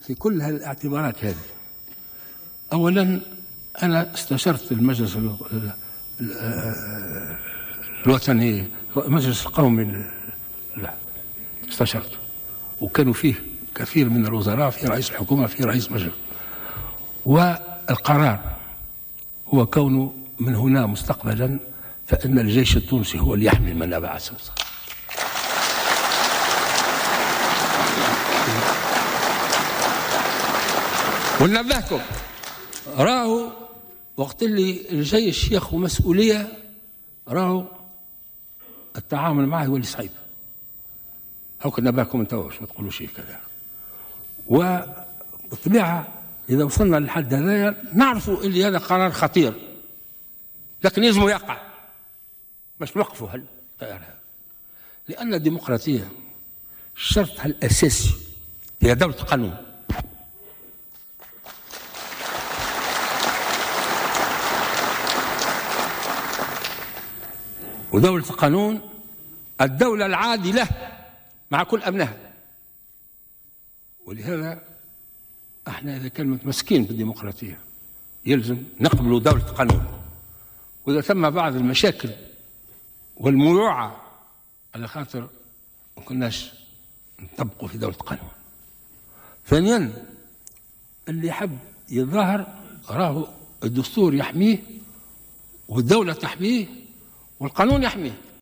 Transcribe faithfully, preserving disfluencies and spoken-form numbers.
في كل هالاعتبارات هذه. أولا أنا استشرت المجلس الوطني، المجلس القومي، لا استشرته، وكانوا فيه كثير من الوزراء، في رئيس الحكومة، في رئيس مجلس، والقرار هو كونه من هنا مستقبلا فإن الجيش التونسي هو اللي يحمي منابع سوسة. ونبهكم راهو وقت اللي الجيش ياخذ مسؤولية راهو التعامل معه هو اللي صعيب. هاك نبهكم انتوا باش ما تقولوش كذا. وبالطبيعة إذا وصلنا للحد هذايا نعرفوا اللي هذا قرار خطير، لكن يلزم يقع باش نوقفوا هالتيار هذا، لأن الديمقراطية شرطها الأساسي هي دولة قانون. ودولة القانون الدولة العادلة مع كل أبنائها. ولهذا احنا إذا كان متمسكين بالديمقراطية يلزم نقبلوا دولة قانون، وإذا ثم بعض المشاكل والمروعة على خاطر ما كناش نطبقوا في دولة قانون. ثانيا اللي يحب يظاهر راهو الدستور يحميه والدولة تحميه والقانون يحميه.